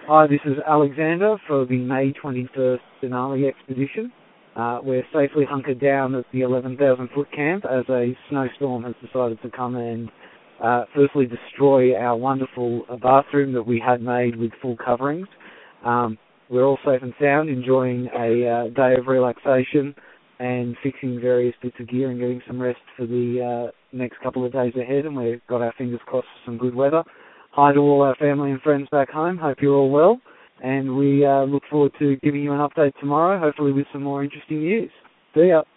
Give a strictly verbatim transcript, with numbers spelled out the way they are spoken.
Hi, this is Alexander for the May twenty-first Denali expedition. Uh, we're safely hunkered down at the eleven thousand foot camp as a snowstorm has decided to come and uh, firstly destroy our wonderful uh, bathroom that we had made with full coverings. Um, we're all safe and sound, enjoying a uh, day of relaxation and fixing various bits of gear and getting some rest for the uh, next couple of days ahead, and we've got our fingers crossed for some good weather. Hi to all our family and friends back home. Hope you're all well. And we uh, look forward to giving you an update tomorrow, hopefully with some more interesting news. See ya.